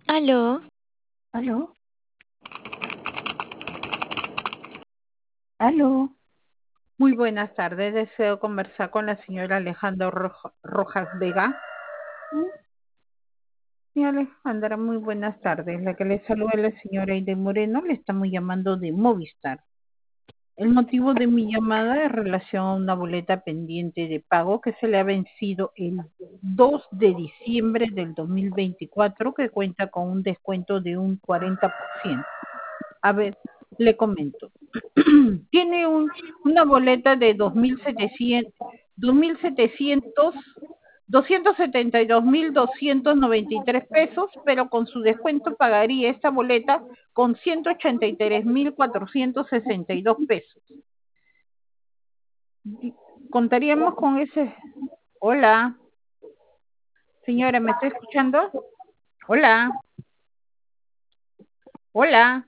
Aló, ¿Aló? ¿Aló? Muy buenas tardes. Deseo conversar con la señora Alejandra Rojas Vega. ¿Mm? Señora Alejandra, muy buenas tardes. La que le saluda es la señora Aide Moreno. Le estamos llamando de Movistar. El motivo de mi llamada es relación a una boleta pendiente de pago que se le ha vencido el 2 de diciembre del 2024, que cuenta con un descuento de un 40%. A ver, le comento. Tiene una boleta de 2.700, 272.293 pesos, pero con su descuento pagaría esta boleta con 183.462 pesos. Contaríamos con ese. Hola, señora, ¿me está escuchando? Hola, hola.